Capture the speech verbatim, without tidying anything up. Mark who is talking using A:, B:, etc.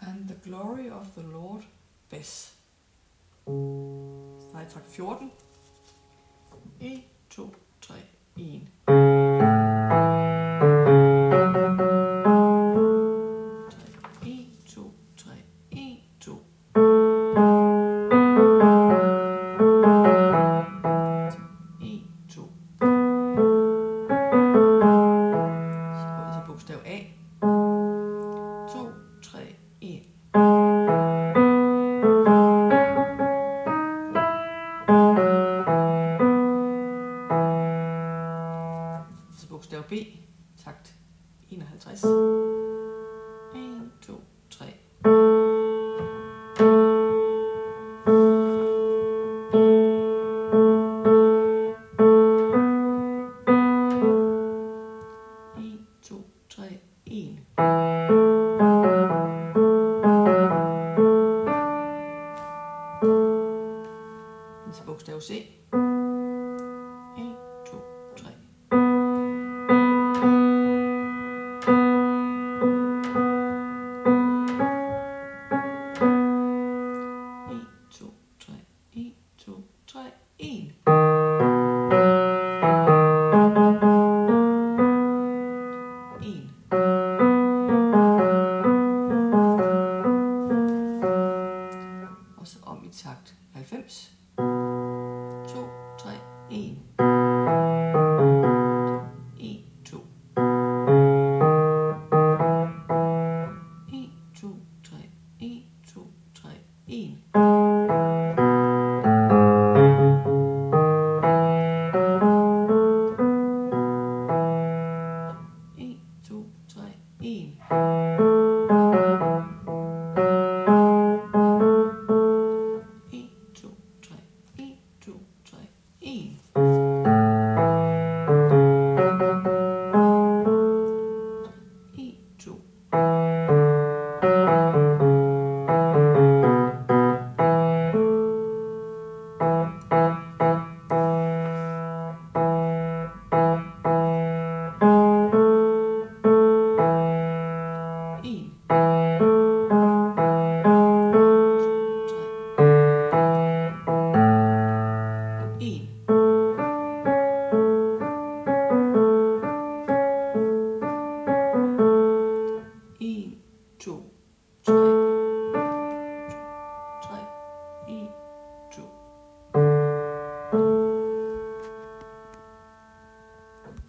A: And the glory of the Lord, bas. Stregtakt fjorten. en, to, tre, en. en, to, tre, en, to. en, to. Så går vi til bogstav A. to, tre, en. Så bogstav B, takt enoghalvtreds. en, to, tre.